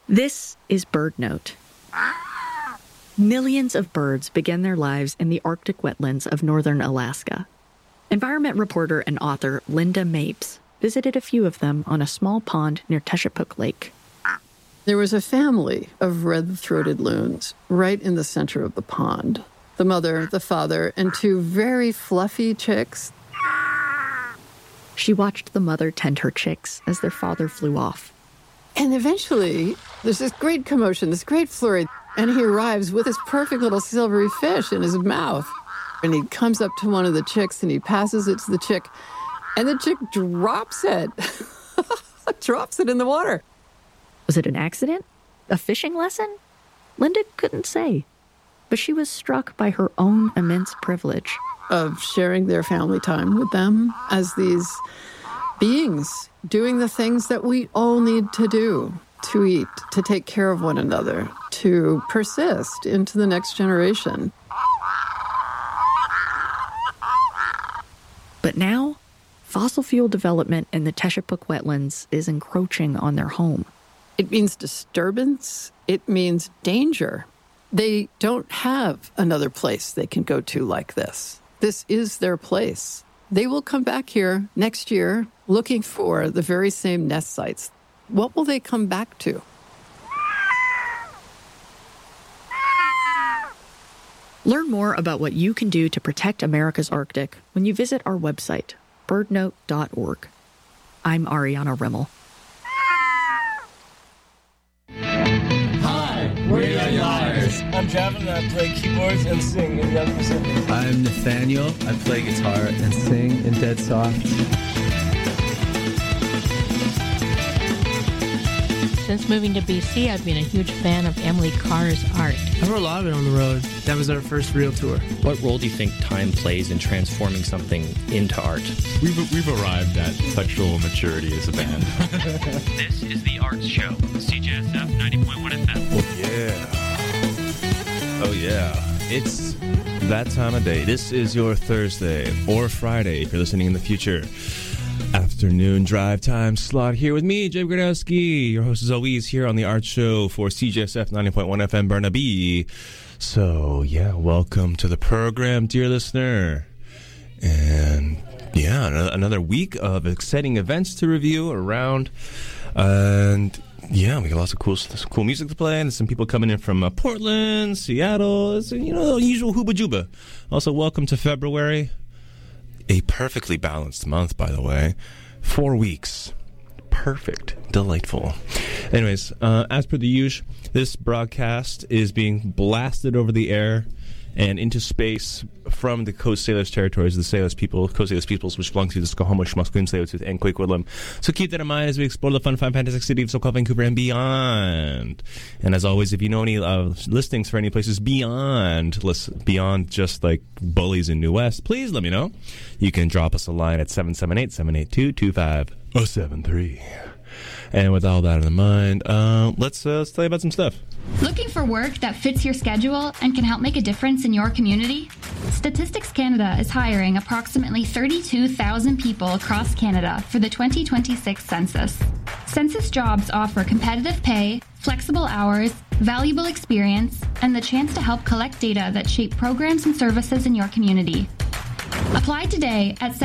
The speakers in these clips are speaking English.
This is BirdNote. Millions of birds begin their lives in the Arctic wetlands of northern Alaska. Environment reporter and author Linda Mapes visited a few of them on a small pond near Teshepuk Lake. There was a family of red-throated loons right in the center of the pond. The mother, the father, and two very fluffy chicks. She watched the mother tend her chicks as their father flew off. And eventually, there's this great commotion, this great flurry, and he arrives with this perfect little silvery fish in his mouth. And he comes up to one of the chicks and he passes it to the chick, and the chick drops it. Drops it in the water. Was it an accident? A fishing lesson? Linda couldn't say. But she was struck by her own immense privilege of sharing their family time with them as these beings doing the things that we all need to do, to eat, to take care of one another, to persist into the next generation. But now, fossil fuel development in the Teshepuk wetlands is encroaching on their home. It means disturbance. It means danger. They don't have another place they can go to like this. This is their place. They will come back here next year looking for the very same nest sites. What will they come back to? Learn more about what you can do to protect America's Arctic when you visit our website, birdnote.org. I'm Ariana Rimmel. We're the Liars. I'm Javin, and I play keyboards and sing in Young Pacific. I'm Nathaniel. I play guitar and sing in Dead Soft. Since moving to BC, I've been a huge fan of Emily Carr's art. I wrote a lot of it on the road. That was our first real tour. What role do you think time plays in transforming something into art? We've arrived at sexual maturity as a band. This is The Arts Show, CJSF 90.1 FM. Oh yeah. It's that time of day. This is your Thursday or Friday if you're listening in the future. Afternoon drive time slot here with me, Jay Gradowski, your host as always here on The Art Show for CJSF 90.1 FM Burnaby. So, yeah, welcome to the program, dear listener. And, yeah, another week of exciting events to review around. And, yeah, we got lots of cool music to play. And some people coming in from Portland, Seattle. It's, the usual hooba juba. Also, welcome to February. A perfectly balanced month, by the way. 4 weeks. Perfect. Delightful. Anyways, as per the usual, this broadcast is being blasted over the air and into space from the Coast Salish territories of the Salish people, Coast Salish peoples, which belong to the Skokomish, Musqueam, Tsleil-Waututh, and Coquitlam. So keep that in mind as we explore the fun, fantastic city of SoCal, Vancouver, and beyond. And as always, if you know any listings for any places beyond just like Bullies in New West, please let me know. You can drop us a line at 778-782-2573. And with all that in mind, let's tell you about some stuff. Looking for work that fits your schedule and can help make a difference in your community? Statistics Canada is hiring approximately 32,000 people across Canada for the 2026 census. Census jobs offer competitive pay, flexible hours, valuable experience, and the chance to help collect data that shape programs and services in your community. Apply today at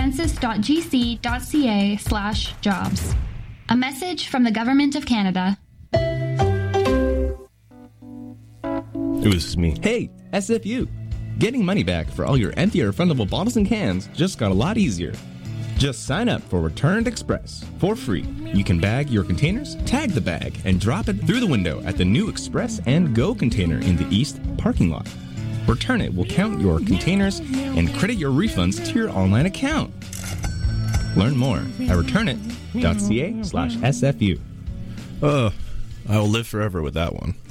census.gc.ca/jobs. A message from the Government of Canada. This is me. Hey, SFU! Getting money back for all your empty or refundable bottles and cans just got a lot easier. Just sign up for Returned Express for free. You can bag your containers, tag the bag, and drop it through the window at the new Express and Go container in the East parking lot. Return It will count your containers and credit your refunds to your online account. Learn more at returnit.ca/SFU. I will live forever with that one.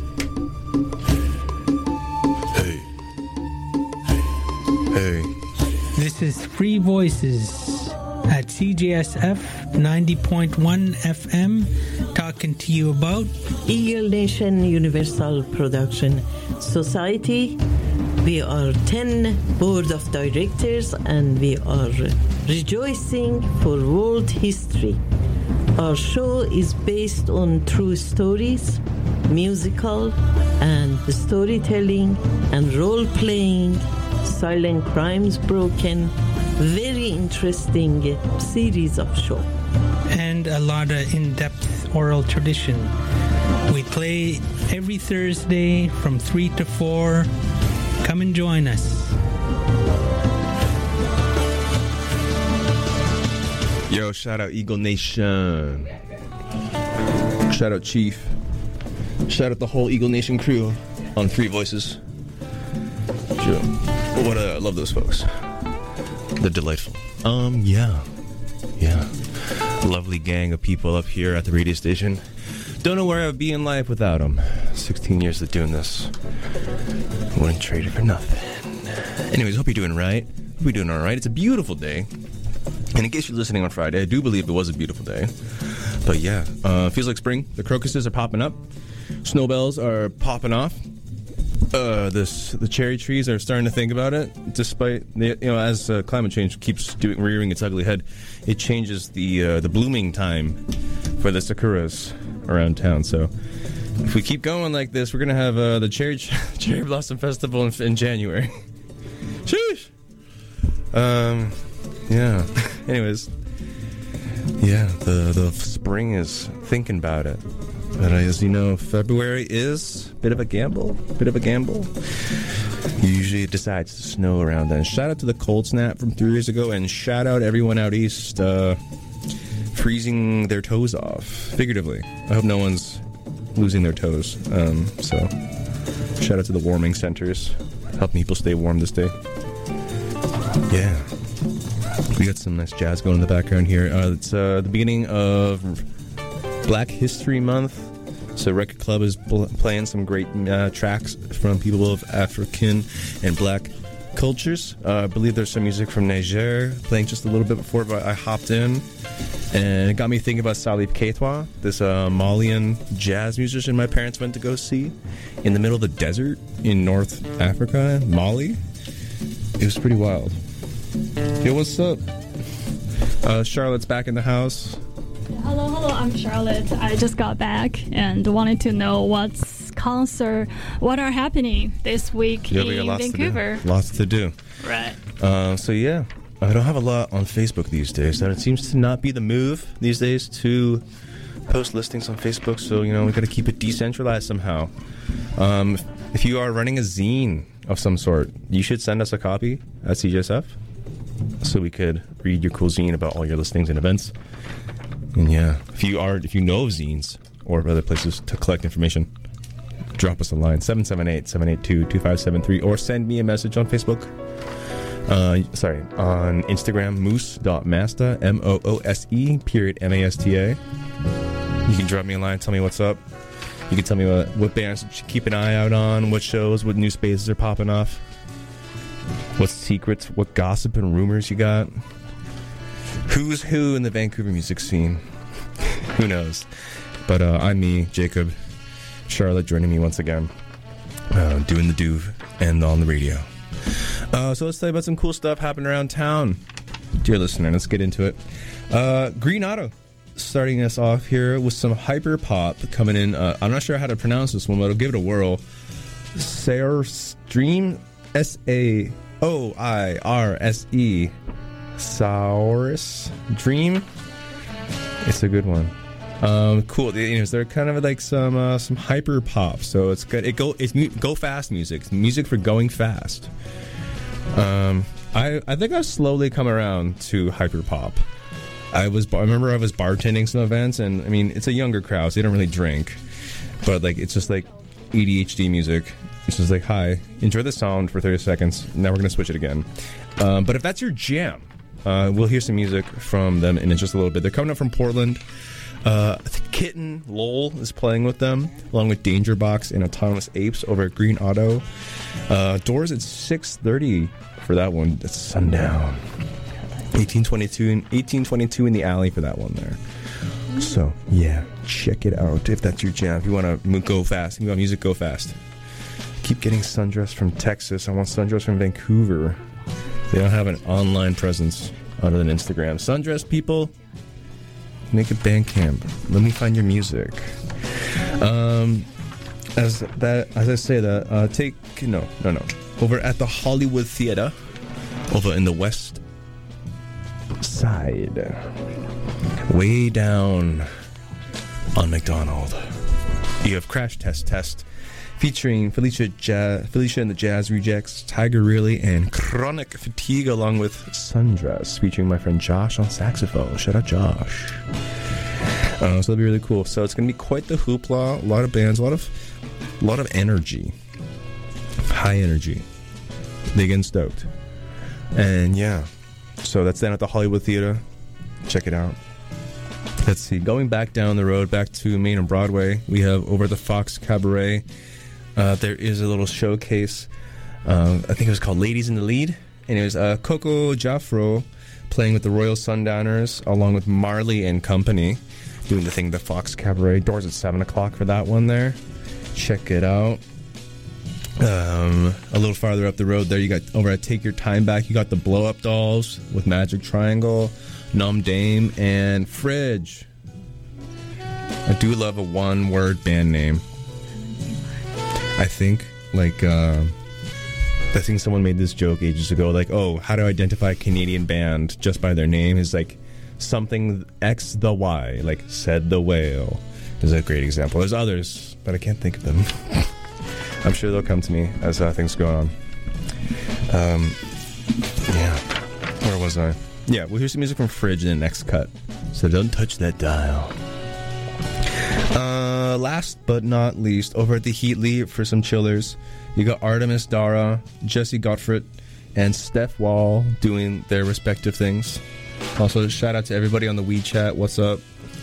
Hey. This is Free Voices at CJSF 90.1 FM, talking to you about Eagle Nation Universal Production Society. We are 10 board of directors and we are rejoicing for world history. Our show is based on true stories, musical and storytelling and role-playing, silent crimes broken, very interesting series of show. And a lot of in-depth oral tradition. We play every Thursday from 3 to 4. Come and join us. Yo, shout out Eagle Nation. Shout out Chief. Shout out the whole Eagle Nation crew on Three Voices. What I love those folks. They're delightful. Yeah. Lovely gang of people up here at the radio station. Don't know where I'd be in life without them. 16 years of doing this. Wouldn't trade it for nothing. Anyways, hope you're doing right. Hope you're doing all right. It's a beautiful day. And in case you're listening on Friday, I do believe it was a beautiful day. But yeah, feels like spring. The crocuses are popping up. Snowbells are popping off. The cherry trees are starting to think about it. Despite as climate change keeps rearing its ugly head, it changes the blooming time for the sakuras around town. So if we keep going like this, we're gonna have the cherry blossom festival in January. Sheesh. Yeah. Anyways, yeah, the spring is thinking about it. But as you know, February is a bit of a gamble. Usually it decides to snow around then. Shout out to the cold snap from 3 years ago, and shout out everyone out east freezing their toes off, figuratively. I hope no one's losing their toes. So shout out to the warming centers, helping people stay warm this day. Yeah. We got some nice jazz going in the background here. It's the beginning of Black History Month, so Record Club is playing some great tracks from people of African and black cultures. I believe there's some music from Niger playing just a little bit before, but I hopped in, and it got me thinking about Salif Keita, this Malian jazz musician my parents went to go see in the middle of the desert in North Africa, Mali. It was pretty wild. Yo, what's up? Charlotte's back in the house. Hello, I'm Charlotte. I just got back and wanted to know what are happening this week in Vancouver. Lots to do. Right. So yeah, I don't have a lot on Facebook these days. And it seems to not be the move these days to post listings on Facebook. So, we got to keep it decentralized somehow. If you are running a zine of some sort, you should send us a copy at CJSF so we could read your cool zine about all your listings and events. And yeah, if you know of zines or other places to collect information, drop us a line, 778-782-2573, or send me a message on Facebook. On Instagram, moose.masta, MOOSE, *MASTA. You can drop me a line, tell me what's up. You can tell me what bands you should keep an eye out on, what shows, what new spaces are popping off, what secrets, what gossip and rumors you got. Who's who in the Vancouver music scene? Who knows? But I'm me, Jacob. Charlotte joining me once again, doing the do and on the radio. So let's tell you about some cool stuff happening around town. Dear listener, let's get into it. Green Auto starting us off here with some hyper pop coming in. I'm not sure how to pronounce this one, but I'll give it a whirl. Saoirse Dream, Saoirse. Saoirse Dream. It's a good one. Cool. They're kind of like some hyper pop, so it's good. It's go fast music. Music for going fast. I think I've slowly come around to hyper pop. I remember I was bartending some events, and it's a younger crowd, so they don't really drink, but it's just like ADHD music. It's just like, hi, enjoy the sound for 30 seconds. Now we're gonna switch it again. But if that's your jam, we'll hear some music from them in just a little bit. They're coming up from Portland. Kitten Lowell is playing with them, along with Danger Box and Autonomous Apes over at Green Auto. Doors at 6:30 for that one. It's sundown. 1822 in the alley for that one there. So yeah, check it out if that's your jam. If you want to go fast, you want music go fast. Keep getting Sundress from Texas. I want Sundress from Vancouver. They don't have an online presence other than Instagram. Sundress people, Make a Bandcamp. Let me find your music. As I say that, no. Over at the Hollywood Theater, over in the West Side, way down on McDonald, you have Crash Test featuring Felicia and the Jazz Rejects, Tiger Really, and Chronic Fatigue, along with Sundress, featuring my friend Josh on saxophone. Shout out Josh. So that'll be really cool. So it's going to be quite the hoopla. A lot of bands, a lot of energy, high energy. They getting stoked, and yeah. So that's down at the Hollywood Theater. Check it out. Let's see. Going back down the road, back to Main and Broadway, we have over at the Fox Cabaret. There is a little showcase. I think it was called Ladies in the Lead, and it was Coco Jaffro playing with the Royal Sundowners, along with Marley and Company, doing the thing at the Fox Cabaret. Doors at 7 o'clock for that one there. Check it out. A little farther up the road there, you got over at Take Your Time Back, you got the Blow Up Dolls with Magic Triangle, Nom Dame, and Fridge. I do love a one-word band name. I think, I think someone made this joke ages ago, like, oh, how to identify a Canadian band just by their name is like something X the Y, like Said the Whale is a great example. There's others, but I can't think of them. I'm sure they'll come to me as things go on. Yeah. Where was I? Yeah, we'll hear some music from Fridge in the next cut. So don't touch that dial. Last but not least, over at the Heatley for some chillers, you got Artemis Dara, Jesse Gottfried, and Steph Wall doing their respective things. Also, shout out to everybody on the WeChat. What's up?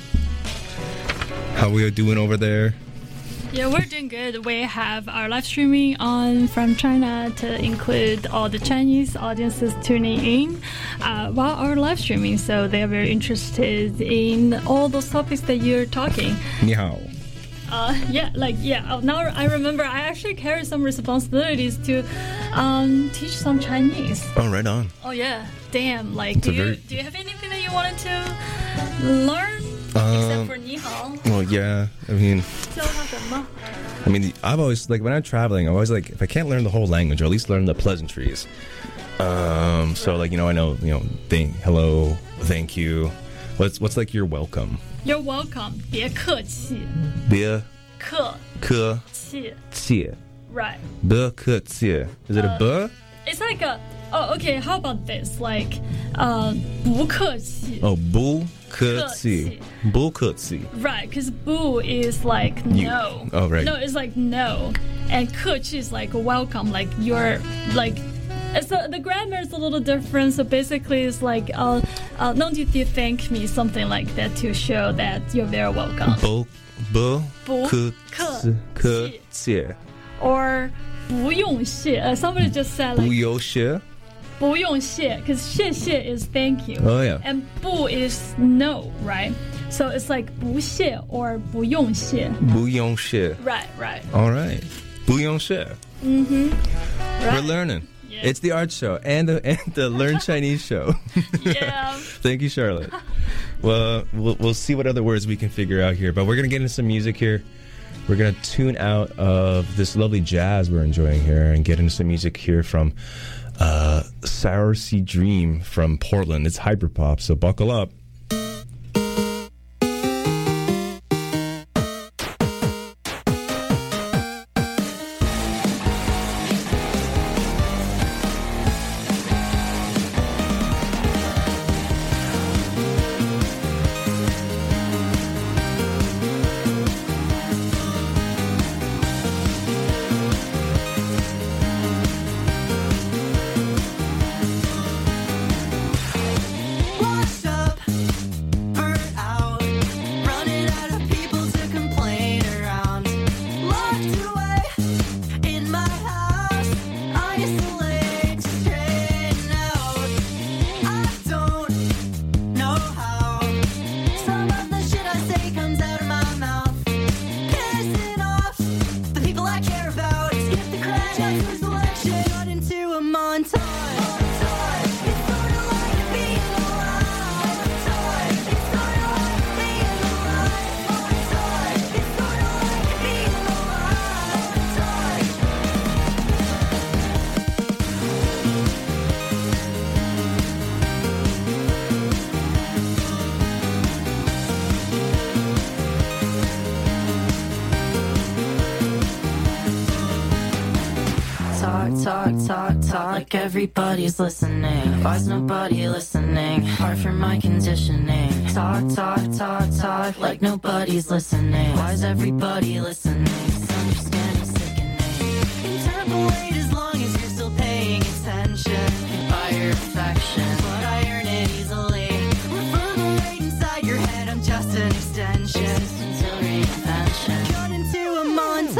How we are doing over there? Yeah, we're doing good. We have our live streaming on from China to include all the Chinese audiences tuning in while our live streaming. So they are very interested in all those topics that you're talking. Ni hao. Now I remember I actually carry some responsibilities to teach some Chinese. Oh, right on. Oh, yeah. Damn. Do you have anything that you wanted to learn? Except for ni hao. Well, yeah. I mean, I've always, when I'm traveling, I'm always if I can't learn the whole language, or at least learn the pleasantries. I know, hello, thank you. What's you're welcome? You're welcome. 别客气. 别客气. Right. 别客气. Is it a b? It's like a... Oh, okay, how about this? 不客气. Oh, 不客气. 不客气. Right, because 不 is no. Oh, right. No, it's no. And 客气 is welcome, you're so the grammar is a little different. So basically, it's don't you thank me, something like that, to show that you're very welcome. 不客气. Or 不用谢. Somebody just said 不用谢. 不用谢, because 谢谢 is thank you. Oh, yeah. And 不 is no, right? So it's 不谢 or 不用谢. 不用谢. Right. All right. 不用谢. Mm-hmm. Right. We're learning. Yeah. It's the art show and the Learn Chinese show. Yeah. Thank you, Charlotte. Well, we'll see what other words we can figure out here. But we're going to get into some music here. We're going to tune out of this lovely jazz we're enjoying here and get into some music here from Sour Sea Dream from Portland. It's hyperpop, so buckle up. What's up? talk like everybody's listening. Why's nobody listening? Hard for my conditioning. Talk like nobody's listening. Why's everybody listening? Some just getting sickening. Interpolate as long as you're still paying attention. By your affection, but I earn it easily. Reverberate inside your head, I'm just an extension. Existence till reinvention. Cut into a montage.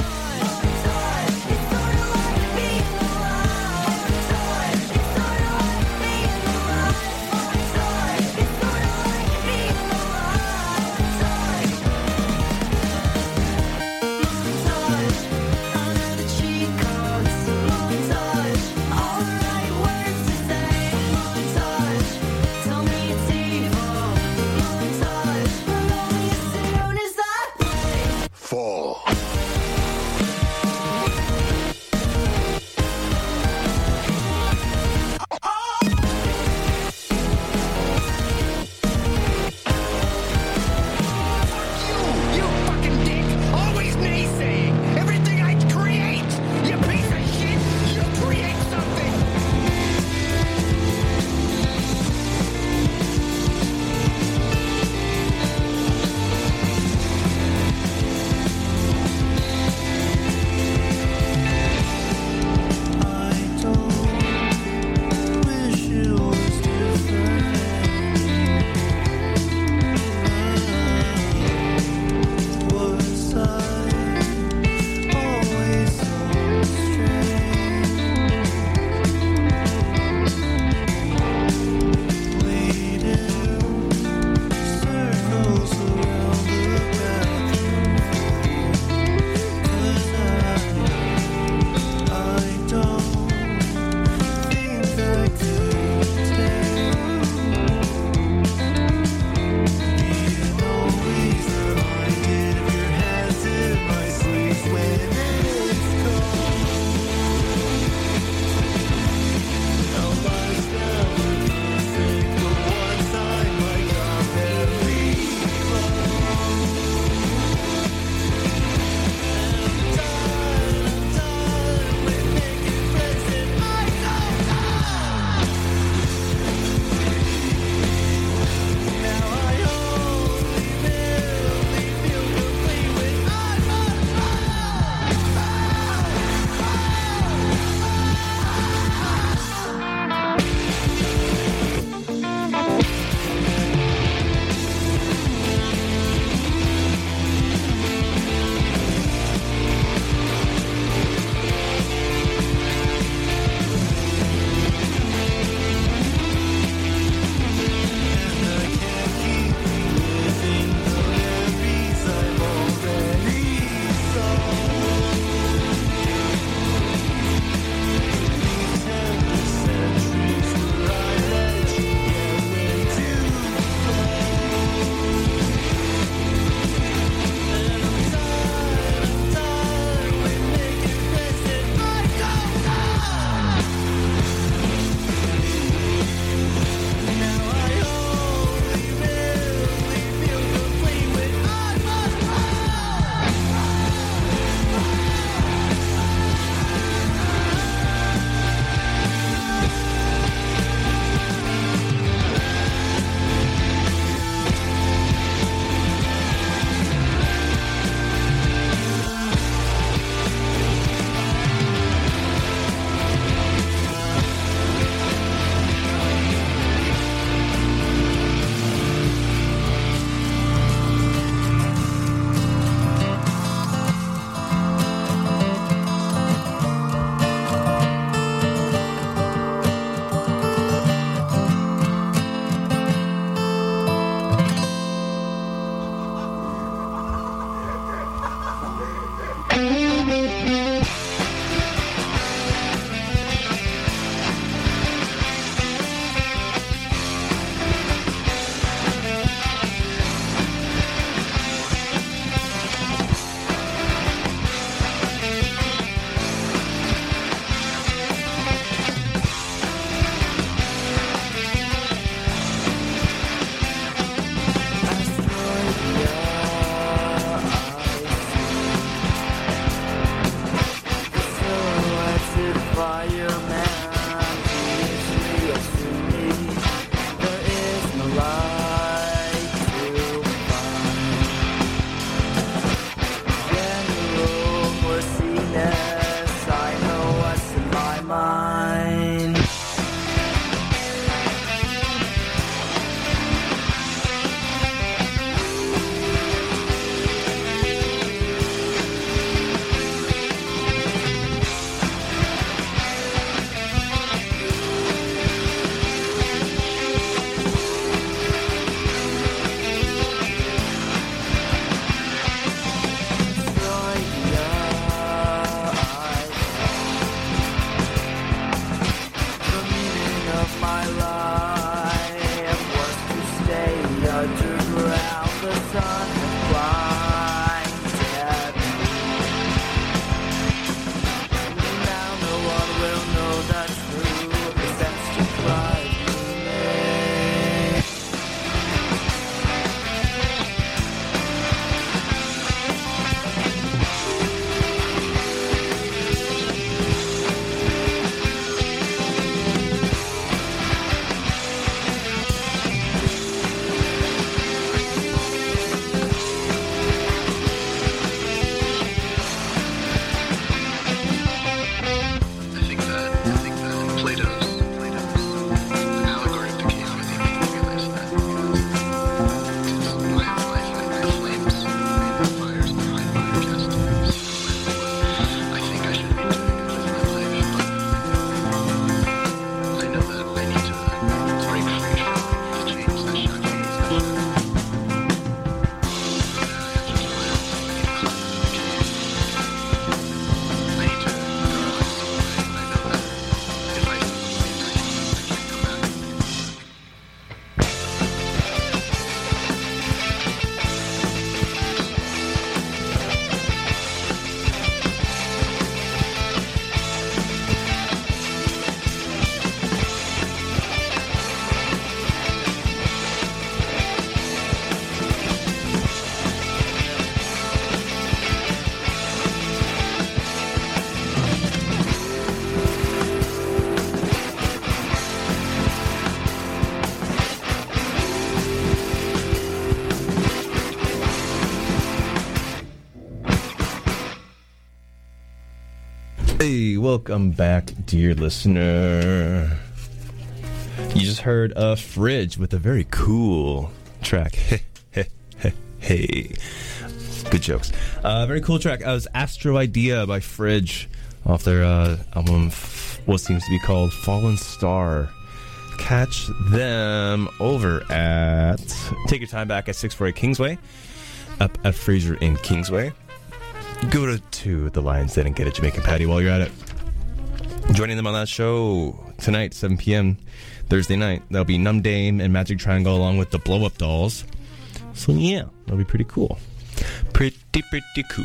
Hey, welcome back, dear listener. You just heard a Fridge with a very cool track. Hey. Good jokes. Very cool track. It was Astro Idea by Fridge off their album, what seems to be called Fallen Star. Catch them over at Take Your Time Back at 648 Kingsway, up at Fraser in Kingsway. Go to the Lion's Den and get a Jamaican patty while you're at it. Joining them on that show tonight, 7 p.m. Thursday night, that'll be Numb Dame and Magic Triangle along with the Blow Up Dolls. So yeah, that'll be pretty cool. Pretty cool.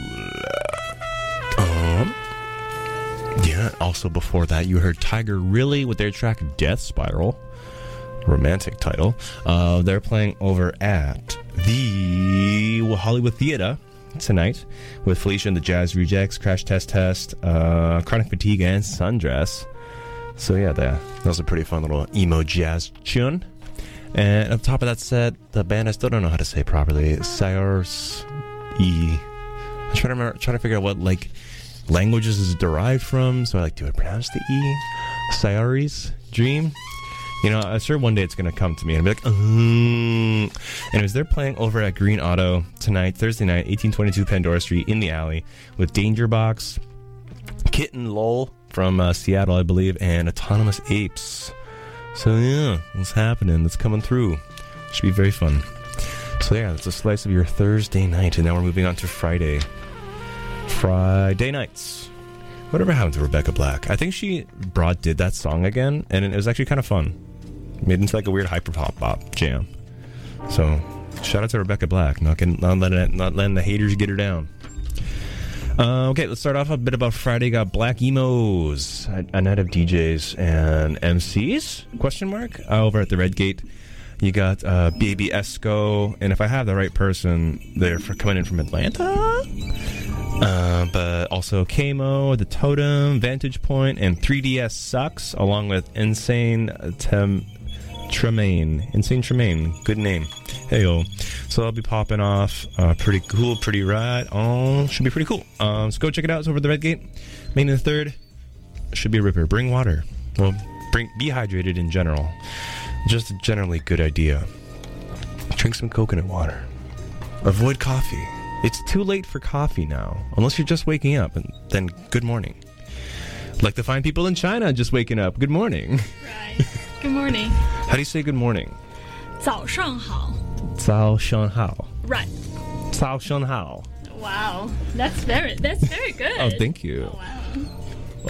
Yeah, also before that, you heard Tiger Really with their track Death Spiral. Romantic title. They're playing over at the Hollywood Theater tonight with Felicia and the Jazz Rejects, Crash Test Test, Chronic Fatigue, and Sundress. So yeah, that was a pretty fun little emo jazz tune. And on top of that set, the band I still don't know how to say properly, Sayars E. I'm trying to figure out what like languages is derived from. So do I pronounce the E? Sayari's Dream. You know, I'm sure one day it's going to come to me and be like, Anyways, they're playing over at Green Auto tonight, Thursday night, 1822 Pandora Street in the alley with Danger Box, Kitten Lowell from Seattle, I believe, and Autonomous Apes. So yeah, what's happening? That's coming through. Should be very fun. So yeah, that's a slice of your Thursday night, and now we're moving on to Friday. Friday nights. Whatever happened to Rebecca Black? I think she did that song again, and it was actually kind of fun. Made into like a weird hyper pop jam. So shout out to Rebecca Black, not letting the haters get her down. Okay, let's start off a bit about Friday. Got Black Emos, a night of DJs and MCs? Question mark. Over at the Red Gate, you got Baby Esco, and if I have the right person, they're coming in from Atlanta. But also Kamo, The Totem, Vantage Point, and 3DS Sucks, along with Insane Tremaine. Insane Tremaine, good name. Hey-o. So I'll be popping off. Pretty cool, pretty rad. Should be pretty cool. So go check it out. It's over at the Red Gate. May the 3rd. Should be a ripper. Bring water. Well, be hydrated in general. Just a generally good idea. Drink some coconut water. Avoid coffee. It's too late for coffee now, unless you're just waking up, and then good morning. Like the fine people in China just waking up. Good morning. Right. Good morning. How do you say good morning? 早上好. 早上好. Right. 早上好. Wow, that's very good. Oh, thank you. Oh,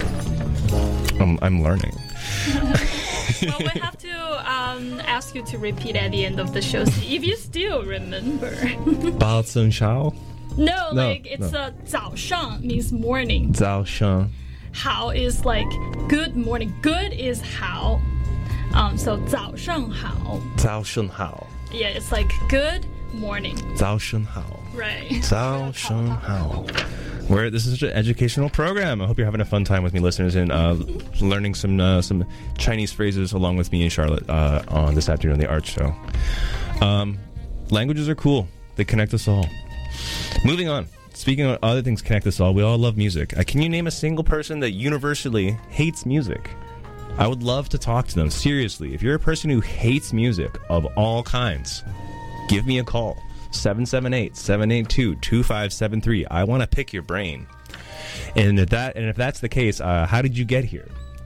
wow. I'm learning. Well, we have to ask you to repeat at the end of the show, if you still remember. 早上好. No, it's 早上means morning. 早上. Hao is like good morning. Good is hao. So 早上好. 早上好. Yeah, it's like good morning. 早上好. Right. 早上好. This is an educational program. I hope you're having a fun time with me, listeners, and learning some Chinese phrases along with me and Charlotte on this afternoon on the Arts Show. Languages are cool. They connect us all. Moving on. Speaking of other things connect us all, we all love music. Can you name a single person that universally hates music? I would love to talk to them. Seriously, if you're a person who hates music of all kinds, give me a call. 778-782-2573. I want to pick your brain. And if that's the case, how did you get here?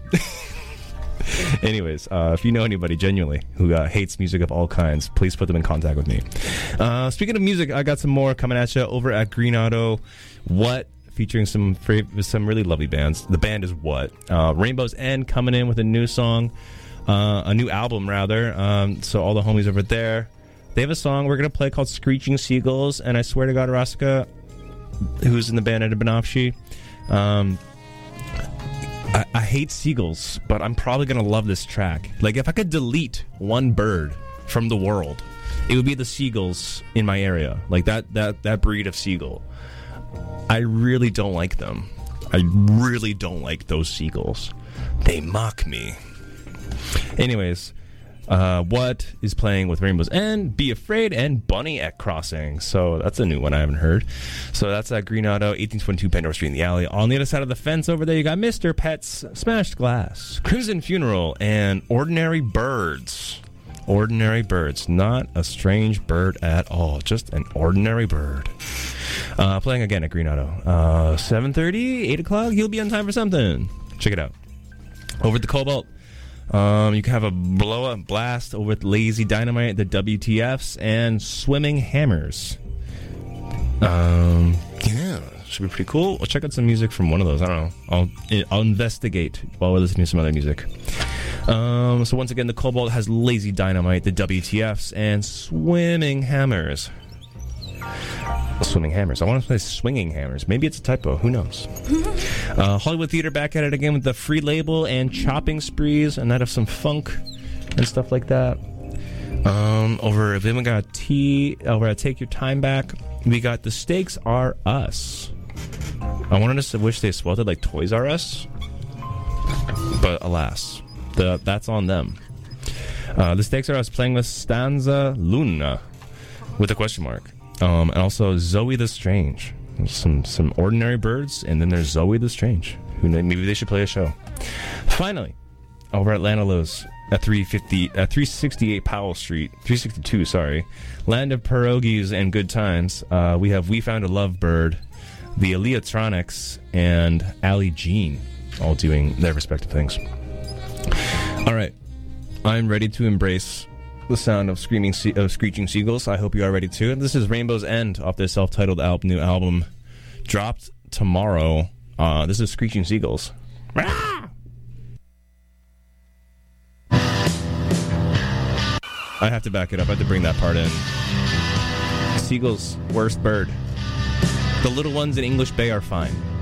Anyways, if you know anybody genuinely who hates music of all kinds, please put them in contact with me. Speaking of music, I got some more coming at you over at Green Auto. What? Featuring some really lovely bands. The band is What? Rainbow's End coming in with a new song, a new album rather. So all the homies over there, they have a song we're going to play called Screeching Seagulls, and I swear to God, Rasika, who's in the band at Banafshi, I hate seagulls, but I'm probably going to love this track. Like, if I could delete one bird from the world, it would be the seagulls in my area. Like, that breed of seagull. I really don't like them. I really don't like those seagulls. They mock me. Anyways, What is playing with Rainbow's End, Be Afraid, and Bunny at Crossing. So that's a new one I haven't heard. So that's at Green Auto, 1822 Pandora Street in the Alley. On the other side of the fence over there, you got Mr. Pet's Smashed Glass, Crimson Funeral, and Ordinary Birds. Ordinary Birds. Not a strange bird at all. Just an ordinary bird. Playing again at Green Auto. 7:30, 8 o'clock, you'll be on time for something. Check it out. Over at the Cobalt, you can have a blow-up blast over with Lazy Dynamite, the WTFs, and Swimming Hammers. Yeah, should be pretty cool. We'll check out some music from one of those. I don't know. I'll investigate while we're listening to some other music. So once again, the Cobalt has Lazy Dynamite, the WTFs, and Swimming Hammers. Swimming Hammers. I want to play Swinging Hammers. Maybe it's a typo. Who knows? Hollywood Theater back at it again with the Free Label and Chopping Sprees, a night of some funk and stuff like that. Over at over at Take Your Time Back, we got The Stakes Are Us. I wanted to wish they spelled it like Toys R Us, but alas, that's on them. The Stakes Are Us playing with Stanza Luna with a question mark. And also Zoe the Strange. Some ordinary birds, and then there's Zoe the Strange. Maybe they should play a show. Finally, over at Lanalo's at 368 Powell Street, 362, sorry. Land of Pierogies and Good Times. We have We Found a Lovebird, the Aleatronics, and Ali Jean, all doing their respective things. All right, I'm ready to embrace the sound of screeching seagulls. I hope you are ready too. This is Rainbow's End off their self-titled new album, dropped tomorrow. This is Screeching Seagulls. I have to back it up. I have to bring that part in. Seagull's worst bird. The little ones in English Bay are fine.